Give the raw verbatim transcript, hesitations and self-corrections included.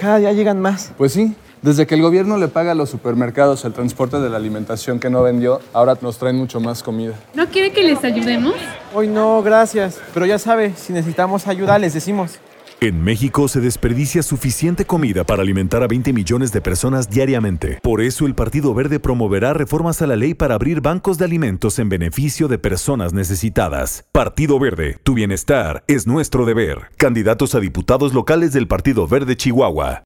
cada día llegan más. Pues sí, desde que el gobierno le paga a los supermercados el transporte de la alimentación que no vendió, ahora nos traen mucho más comida. ¿No quiere que les ayudemos? Hoy no, gracias. Pero ya sabe, si necesitamos ayuda, les decimos. En México se desperdicia suficiente comida para alimentar a veinte millones de personas diariamente. Por eso el Partido Verde promoverá reformas a la ley para abrir bancos de alimentos en beneficio de personas necesitadas. Partido Verde, tu bienestar es nuestro deber. Candidatos a diputados locales del Partido Verde Chihuahua.